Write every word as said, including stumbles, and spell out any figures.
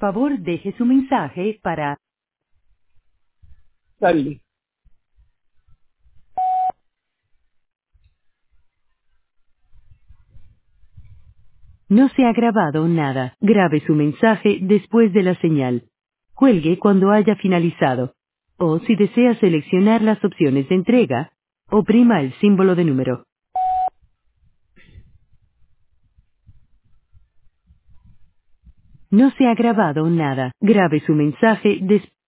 favor deje su mensaje para... Dale. No se ha grabado nada. Grabe su mensaje después de la señal. Cuelgue cuando haya finalizado. O si desea seleccionar las opciones de entrega, oprima el símbolo de número. No se ha grabado nada. Grabe su mensaje después